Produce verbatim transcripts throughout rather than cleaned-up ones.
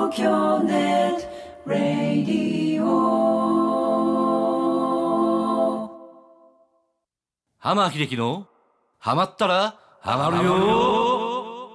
東京ネットラディオ。 浜秀樹のハマったらハマるよ。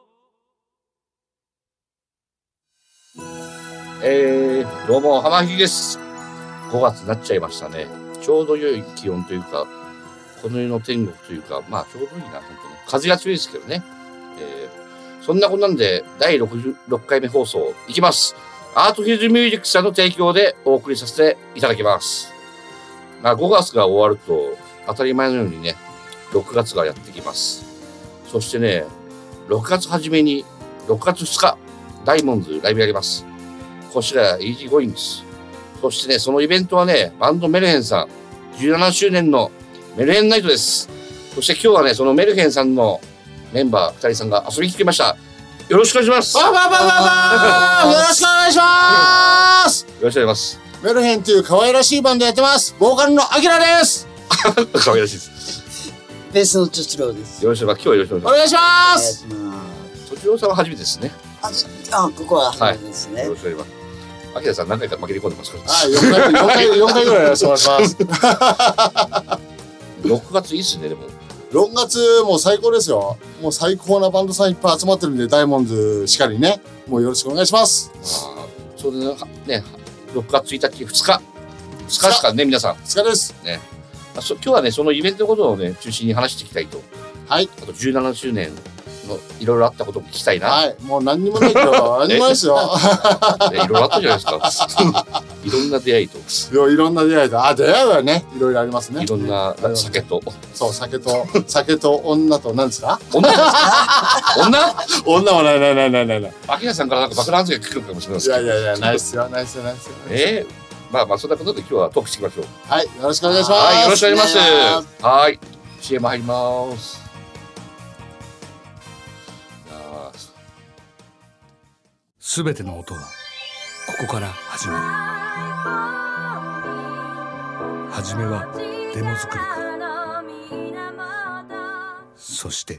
えー、どうも浜秀樹です。ごがつになっちゃいましたね。ちょうど良い気温というか、この世の天国というか、まあちょうどいいな、本当ね。風が強いですけどね。えー、そんなこんなんでだいろくじゅうろっかいめ放送いきます。アートヒルズミュージックさんの提供でお送りさせていただきます。まあごがつが終わると当たり前のようにね、ろくがつがやってきます。そしてね、ろくがつ初めにろくがつふつか、ダイモンズライブやります。こちらイージーゴイングス。そしてね、そのイベントはね、バンドメルヘンさんじゅうななしゅうねんのメルヘンナイトです。そして今日はね、そのメルヘンさんのメンバーふたりさんが遊びに来てました。よろしくお願いします。 バババババよろしくお願いします。 よろしくお願いします。 メルヘンという可愛らしいバンドやってます。ボーカルのアキラです。 可愛らしいです。 ベースのチョチローです。 よろしくお願いします。今日はよろしくおお願いしまお願いす。 します。 そちらさんは初めてですね。 あ、あここは初めてですね。 よろしくお願いします。アキラさん何回か負けて込んでますから。 はい、よんかい、よんかい、よんかいぐらいやらせてもらってます。 ろくがついいっすね、でも。 ろくがつもう最高ですよ。もう最高なバンドさんいっぱい集まってるんで、ダイモンズしかりね。もうよろしくお願いします。 ああ、そうでね、ね、ろくがつついたち、ふつか。ふつかですからね、皆さん。 ふつかです。 ね。あそ今日はね、そのイベントのことをね、中心に話していきたいと。 はい。 あとじゅうななしゅうねんのいろいろあったことも聞きたいな。 はい。もう何にもないけど、何にもないですよ。 ね、いろいろあったじゃないですか。いろんな出会いと。 いや、いろんな出会いと。あ、出会いはね、いろいろありますね。 いろんな酒と。 そう、酒と、酒と女と何ですか？ 女ですか？女？ 女はないないないないないない。 アキラさんからなんか爆弾発言聞くかもしれません。 いやいやいや、ないっすよ、ないっすよ、ないっすよ。 ええー、まあまあそんなことで今日はトークしていきましょう。 はい、よろしくお願いします。 はい、よろしくお願いします。 お願いしはい、シーエム 入ります。 すべての音はここから始まる。はじめはデモ作りから、そして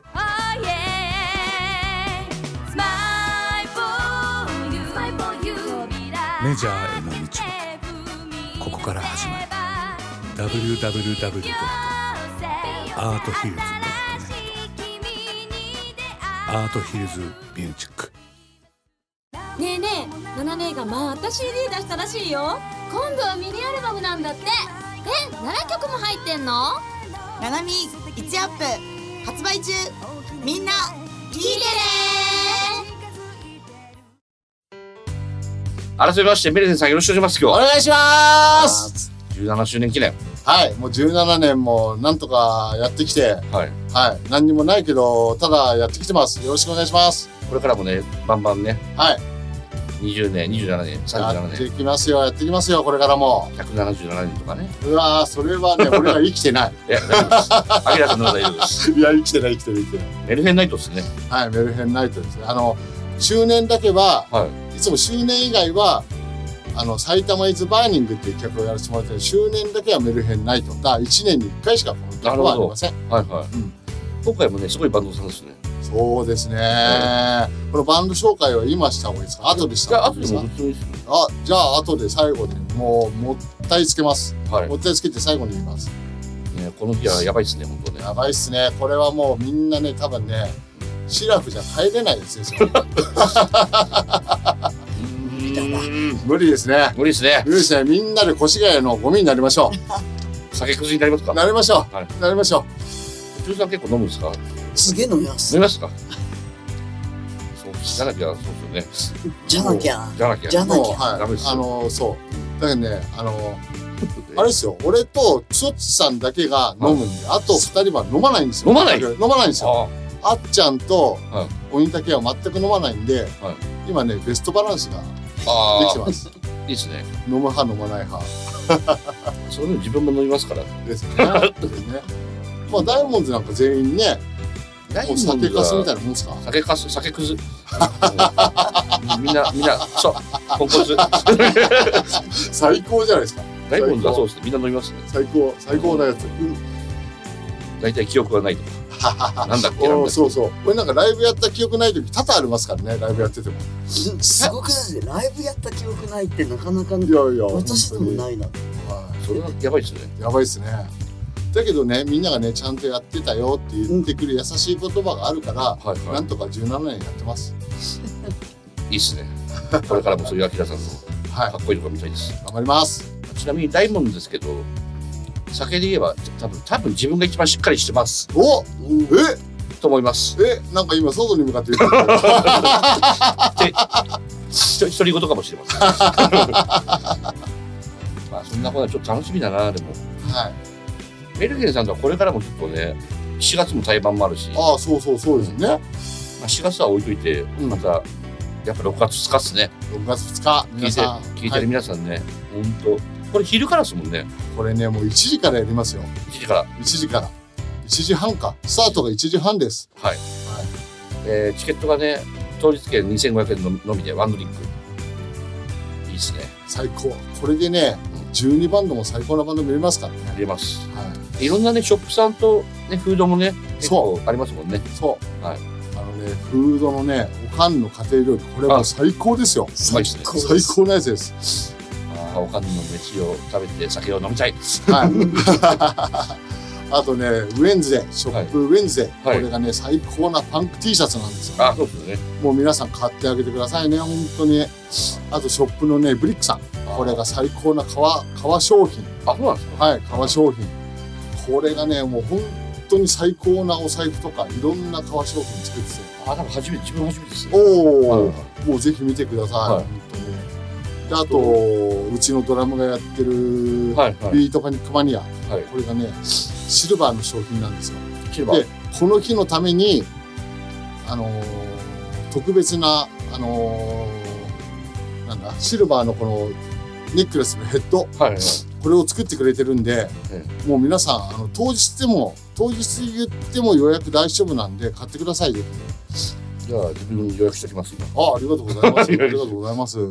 メジャーへの道はここから始まる。 ダブリューダブリューダブリュードットアートヒルズドットネット アートヒルズミュージック。 ねえねえ、ナナ姉がまた シーディー 出したらしいよ。今度はミニアルバムなんだって。え、ななきょくも入ってんの？ ナナミいちアップ発売中。みんな聞いてね。 改めましてメルヘンさん、よろしくお願いします。今日お願いします。 じゅうななしゅうねん記念。 はい、もうじゅうななねんもなんとかやってきて、 はい、 はい、何にもないけどただやってきてます。よろしくお願いします。 これからもね、バンバンね、 はい、 にじゅうねん、にじゅうななねん、さんじゅうななねん、 やっていきますよ、やっていきますよ、これからもひゃくななじゅうななねんとかね。 うわー、それはね、俺は生きてない。 いや、大丈夫です。アキラさんの方が大丈夫です。 いや、生きてない、生きてない、生きてない。 メルヘンナイトですね。 はい、メルヘンナイトですね。あの周年だけは、はい、いつも周年以外はあの埼玉イズバーニングっていう企画をやらせてもらってる、周年だけはメルヘンナイトがいちねんにいっかいしかこの企画はありません。 はいはい、うん、今回もね、すごいバンドさんですね。 そうですね、はい、このバンド紹介は今した方がいいですか、後でした方がいいですか？あ、じゃあ後で最後にもうもったいつけます、はい、もったいつけて最後に言います、 ね、この日はやばいっすね、本当ね。 やばいっすね。これはもうみんなね、多分ね、シラフじゃ帰れないですね、それ無理ですね。 無理ですね。 無理ですね。みんなで越谷のゴミになりましょう。酒くずになりますか？ なりましょう。はい、なりましょう。お父さん結構飲むんですか？ すげえ飲みます。 飲みますか？そう、じゃなきゃ、そうですよね。 じゃなきゃ。 じゃなきゃ。 じゃなきゃ。 はい、ダメですよ。あの、そう。だけどね、あの、あれですよ。俺とつっちさんだけが飲むんで、あとふたりは飲まないんですよ。 飲まない？ 飲まないんですよ。あっちゃんと鬼竹は全く飲まないんで、今ね、ベストバランスができてます。 いいですね。 飲む派、飲まない派。 それで自分も飲みますから。 ですね。まあダイヤモンドなんか全員ね、もう酒かすみたいなもんですか？ 酒かす、酒くず。みんな、みんな、そう、ポンコツ。 最高じゃないですか。 ダイヤモンドはそうですね。みんな飲みますね。 最高、最高なやつ。 大体記憶がないとか。 なんだっけなんだっけ。 そうそう。これなんかライブやった記憶ない時多々ありますからね、ライブやってても。 すすごくないでライブやった記憶ないってなかなかいやいや、 私でもないな。 それはやばいですね。 やばいですね。だけどね、みんながね、ちゃんとやってたよって言ってくる優しい言葉があるから、 はいはい、 なんとかじゅうななねんやってます。 いいっすね。これからもそういうアキラさんのはい、 かっこいいとこ見たいです。 頑張ります。 ちなみに大門ですけど、酒で言えば多分多分自分が一番しっかりしてます。 お、え、 と思います。 え、なんか今外に向かって言ってる。 で、独り言かもしれません。まあそんなことはちょっと楽しみだなでも。 はい。 メルゲンさんとはこれからもちょっとね、しがつも対バンもあるし。 ああ、そうそうそうですね。 まあしがつは置いといて、 うん、 またやっぱろくがつつかっすね。 ろくがつふつか、 聞いて聞いてる皆さんね、本当これ昼からですもんね。 これね、もういちじからやりますよ。 いちじから。 いちじから。いちじはんか。スタートがいちじはんです。 はい。はい、えー、チケットがね、当日券にせんごひゃくえんののみでワンドリンク。いいですね。 最高。これでね、じゅうにバンドも最高なバンド見れますからね。 見れます。 はい。 いろんなね、ショップさんとね、フードもね、結構ありますもんね。 そう。 はい。 あのね、フードのね、おかんの家庭料理、これはもう最高ですよ。 うまいですね。 最高なやつです。 ああ、おかんの飯を食べて酒を飲みたい。 はい。あとね、ウェンズデー、ショップウェンズデー、はい、これがね、最高なパンク T シャツなんですよ。 あ、そうですね。 もう皆さん買ってあげてくださいね、本当に。あとショップのね、ブリックさん、これが最高な革、革商品。 あ、そうなんですか。 はい、革商品。これがね、もう本当に最高なお財布とか、いろんな革商品作ってて。 あ、多分初めて、自分初めてですね。 おお、 はい、 もうぜひ見てください、はい、本当に。で、あと、うちのドラムがやってる、ビートパニックマニア、はいはい、これがね、シルバーの商品なんですよ。 シルバー。 で、この日のために、あのー、特別な、あのー、なんだ、シルバーのこのネックレスのヘッド、はいはい、これを作ってくれてるんで、はい、もう皆さん、あの当日でも、当日言っても予約大丈夫なんで、買ってください、ぜひ。 じゃあ、自分予約しておきます、今。 あ、ありがとうございます。ありがとうございます。やった。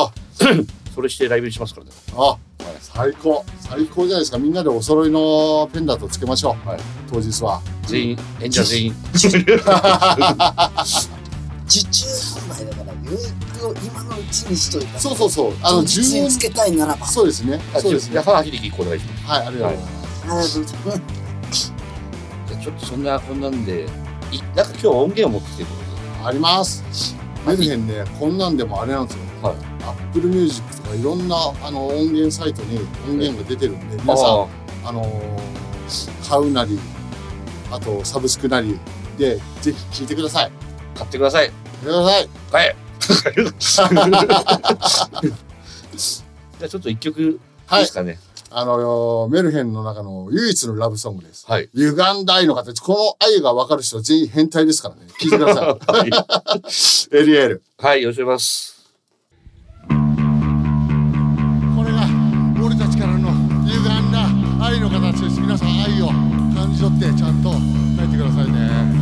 それしてライブにしますからね。 あ、はい、最高。最高じゃないですか。みんなでお揃いのペンダントつけましょう。はい、当日は。 全員、演者全員。 受注販売だから、予約を今のうちにしといた。 そうそうそう。 あの、じゅうにんつけたいならば。 そうですね。そうですね。 じゃあ、はじりきお願いします。 はい、ありがとうございます。 ありがとうございます。 じゃあ、ちょっとそんな、こんなんで、いなんか今日音源を持ってきてるあります。メルヘンね、こんなんでもあれなんですよ。はい。Apple Music とかいろんなあの音源サイトに音源が出てるんで、皆さんあのー、買うなり、あとサブスクなりでぜひ聴いてください。 買ってください。 買ってください。 買え。じゃあちょっと一曲いいですかね。はい、 あのー、メルヘンの中の唯一のラブソングです。 はい。 歪んだ愛の形。この愛が分かる人は全員変態ですからね。聞いてください。はい、エリエール。 はい、よろしくお願いします。 これが俺たちからの歪んだ愛の形です。皆さん愛を感じ取ってちゃんと書いてくださいね。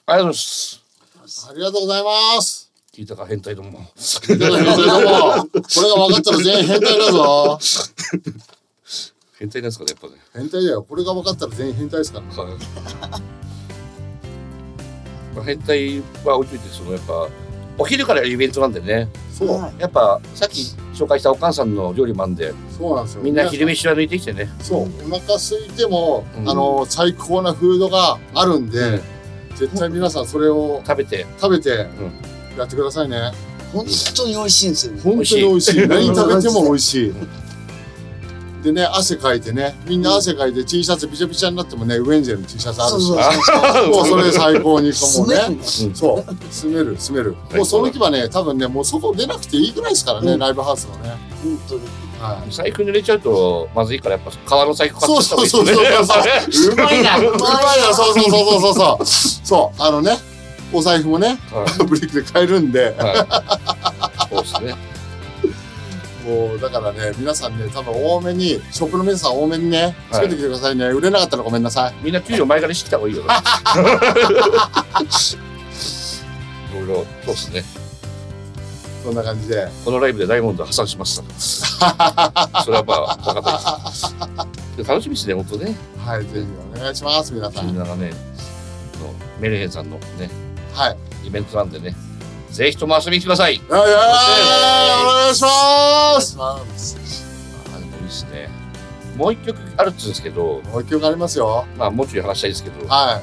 ありがとうございます。 ありがとうございます。 聞いたか変態ども。 聞いたか変態ども。これが分かったら全員変態だぞ。 変態なんですかね、やっぱね。 変態だよ。これが分かったら全員変態ですから。 はい。まあ、変態は置いといて、そのやっぱお昼からイベントなんでね。 そう。 やっぱさっき紹介したお母さんの料理もあるんで。 そうなんですよ。 みんな昼飯は抜いてきてね。 そう。お腹空いても、 うん、 あの最高なフードがあるんで、うん、絶対皆さんそれを食べて食べてやってくださいね。 本当に美味しいんですよ。 本当に美味しい。何食べても美味しい。でね、汗かいてね、みんな汗かいて T シャツびちゃびちゃになってもね、ウェンゼルの T シャツあるし、もうそれ最高にかもね、そう、住める、住める。もうその日はね、多分ね、もう外出なくていいぐらいですからね、ライブハウスのね。 本当に。 はい。財布濡れちゃうとまずいから、やっぱ革の財布買ってそうそうそうそう。うまいな、うまいな、そうそうそうそうそう。そう、あのね、お財布もね、ブリックで買えるんで。 そうですね。 もうだからね、皆さんね、多分多めに、ショップの皆さん多めにね、つけてきてくださいね。売れなかったらごめんなさい。 みんな給料前借りしてきた方がいいよ。いろいろ、そうですね。 そんな感じで。 このライブでダイヤモンド破産しました。それはまあ、分かったです。楽しみですね、本当ね。 はい、ぜひお願いします、皆さん。 みんながね、メルヘンさんのね、 はい、 イベントなんでね。ぜひとも遊びに来てください。 いやいやお願いします。 お願いします。 あでもいいですね。もう一曲あるっつうんですけど。 もう一曲ありますよ。 まあもうちょい話したいですけど。 はい。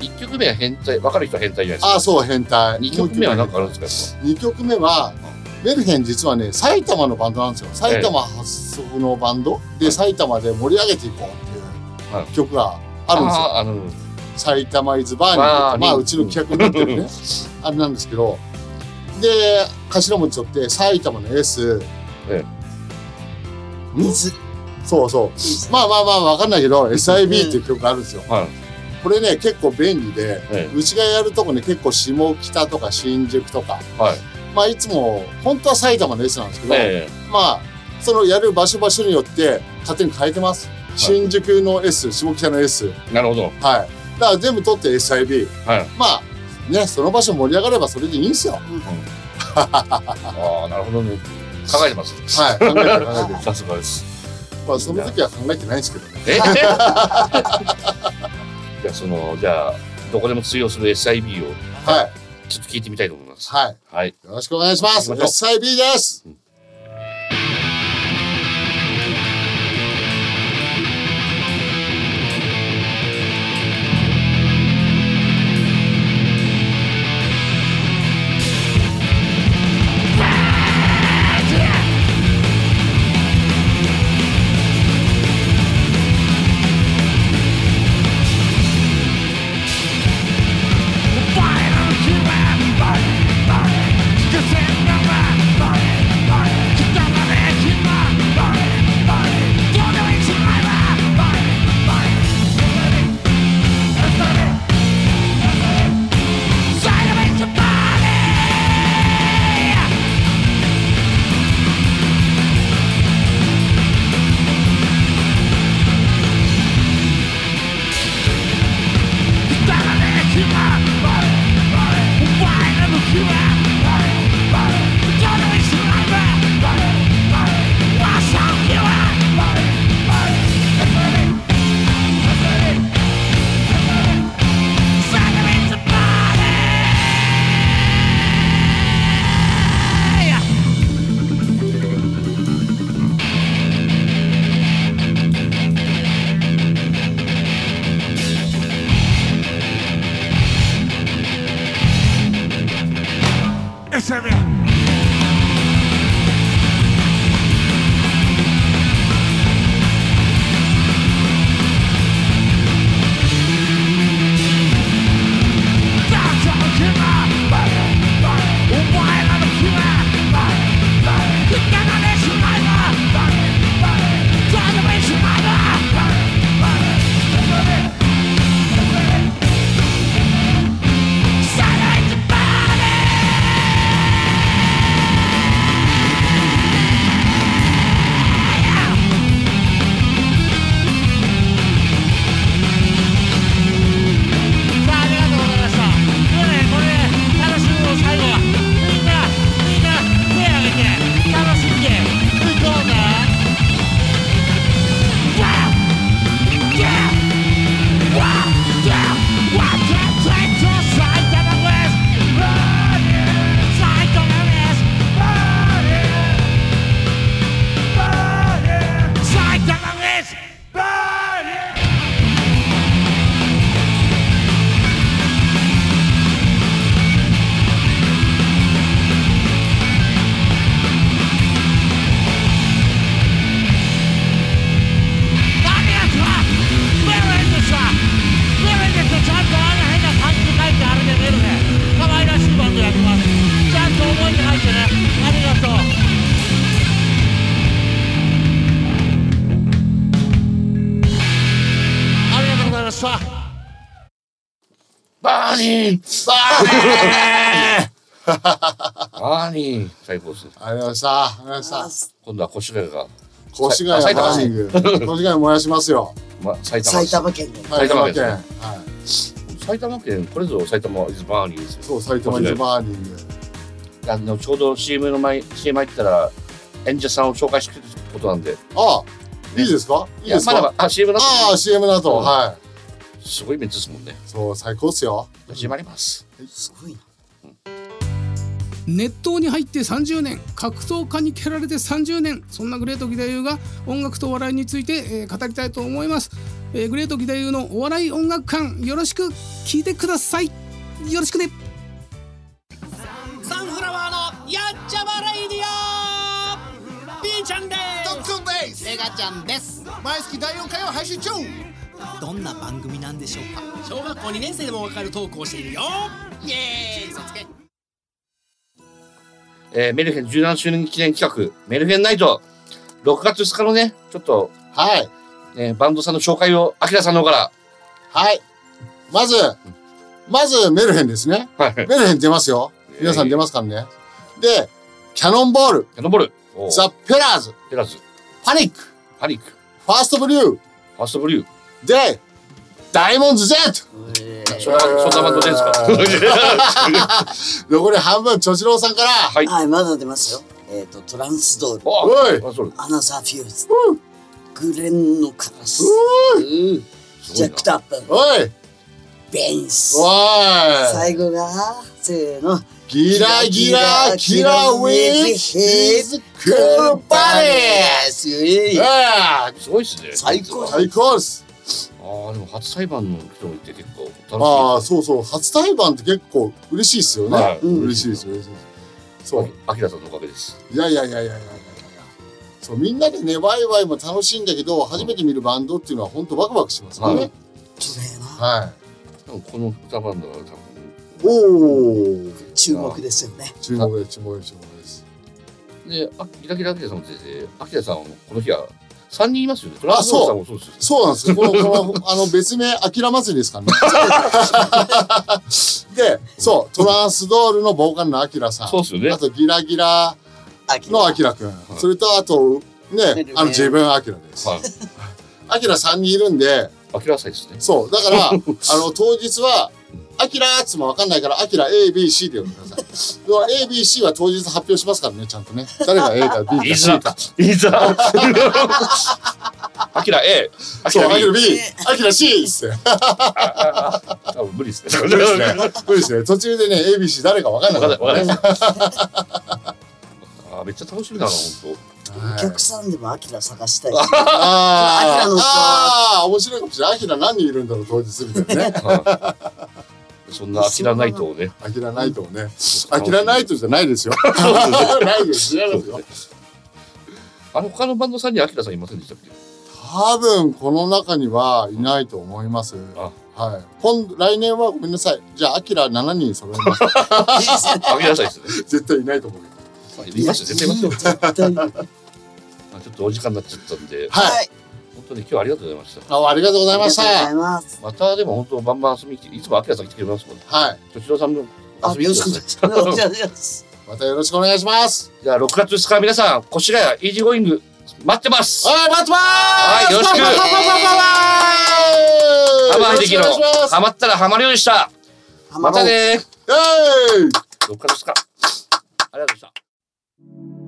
一曲目は変態、分かる人は変態じゃないですか。 あ、そう変態。 二曲目は何かあるんですか。 二曲目はメルヘン実はね埼玉のバンドなんですよ。埼玉発足のバンドで埼玉で盛り上げていこうっていう曲があるんですよ。あの埼玉イズバーニングってまあうちの企画になってるね。あれなんですけど、で頭文字取って埼玉の S、 ええ、 水、 そうそう、まあまあまあ分かんないけど エスアイビー っていう曲があるんですよ。はい、これね結構便利で、ええ、うちがやるとこね結構下北とか新宿とか、はい、まあいつも本当は埼玉の S なんですけど、ええ、まあそのやる場所場所によって勝手に変えてます。はい、新宿の S、下北の S。 なるほど。 はい。だから全部取って エスアイビー。はい、まあね、その場所盛り上がればそれでいいんですよ。うん、 ああ、なるほどね。考えてます。 はい、考えて考えて。 さすがです。 まあその時は考えてないんですけどね。 えじゃあそのじゃあどこでも通用する エスアイビー をはいちょっと聞いてみたいと思います。 はいはい。よろしくお願いします。エスアイビー です。うん Silent body した。 バーニーバーニーバーニー最高です。 ありがとうございました。ありがとうございました。 今度は越谷が越谷バーニング。越谷燃やしますよ。 ま、埼玉埼玉県で埼玉県。 はい。 埼玉県これぞ埼玉イズバーニーですよ。 そう埼玉イズバーニング。 あのちょうど シーエム の前 シーエム 入ったら演者さんを紹介してくれることなんで。 ああいいですか？いいですか？ まだあ シーエム だと。 ああ シーエム だとはい。 すごいメンツですもんね。 そう最高っすよ。 始まります。 すごいな。 熱湯に入ってさんじゅうねん、格闘家に蹴られてさんじゅうねん、そんなグレート義太夫が音楽と笑いについて、えー、語りたいと思います、えー、グレート義太夫のお笑い音楽館、よろしく聞いてください。よろしくね。 サンフラワーのやっちゃまレイディオ、 B ちゃんです。 トックンです。 メガちゃんです。 毎月だいよんかいを配信中。 どんな番組なんでしょうか。小学校にねん生でもわかるトークをしているよ。イエーイ、嘘つけ。 えー、メルヘンじゅうななしゅうねん記念企画メルヘンナイト、ろくがつふつかのねちょっとはい、 ね、バンドさんの紹介をアキラさんの方から。 はいまずまずメルヘンですね、はい、メルヘン出ますよ、皆さん出ますからね。でキャノンボール、 キャノンボール、 ザ・ペラーズ、 ペラーズ、 パニック、 パニック、 ファーストブリュー、 ファーストブリューでダイモンズ Z。 そんなそんなバンドですか。 残り半分、チョチローさんから。 はい、はい、まだ出ますよ。えっ、ー、とトランスドール、 おい、 アナザーフューズ、グレンのカラス、ジャックタップ、 おい、 ベンス、 おい、 最後がせーの、 ギラギラキラウィズヒズクーバリー。 すごいっすね。 最高、 最高です。 ああ、でも初対バンの人もいて結構楽しい。 ああ、そうそう、初対バンって結構嬉しいですよね。はい、嬉しいです、嬉しいです。そう、 アキラさんのおかげです。 いやいやいやいやいやいや。そう、みんなでね、ワイワイも楽しいんだけど、初めて見るバンドっていうのは本当ワクワクしますよね。 綺麗な。 はい。 でもこの歌バンドは多分。 おお。注目ですよね。 注目です、注目です、注目です。 で、あ、ギラギラアキラさんも出て、アキラさんこの日は。三人いますよね。 あ、そう。そうなんですよ。この、この、あの、別名、アキラ祭りですからね。で、そう、トランスドールのボーカルのアキラさん。 そうですよね。 あと、ギラギラのアキラくん。それと、あと、ね、あの、自分アキラです。アキラ三人いるんで。 アキラ祭ですね。 そう。だから、あの、当日は、アキラーっつもわかんないから、アキラ A、B、C で呼んでください。A、B、C は当日発表しますからね、ちゃんとね。誰が A か B か C か。 いざ。アキラ A、 アキラ B、アキラ C っすね。 多分無理っすね。 無理っすね。無理っすね。途中でね、A、B、C 誰かわかんなかった。 あ、めっちゃ楽しみだな、本当。お客さんでもアキラ探したい。 ああ、面白いかもしれない。アキラ何人いるんだろう、当日みたいなね。 そんなアキラナイトをね。 アキラナイトをね。アキラナイトじゃないですよ。ないです。違いますよ。 あの他のバンドさんにアキラさんいませんでしたっけ？ 多分この中にはいないと思います。はい。今来年はごめんなさい。じゃあアキラ七人揃えます。 アキラさんですね。 絶対いないと思う。 いますよ。絶対いますよ。絶対。まあちょっとお時間になっちゃったんで。 はい。 本当に今日はありがとうございました。 あ、ありがとうございました。 またでも本当バンバン遊びに来て、いつもアキラさん来てくれますもんね。 はい。 とちろさんも遊びに来てください。 またよろしくお願いします。 じゃあろくがつふつか皆さん、越谷イージーゴーイング待ってます。 はい、待ってます。 はい、よろしく。浜秀樹のハマったらハマるようでした。またね。ろくがつふつか。ありがとうございました。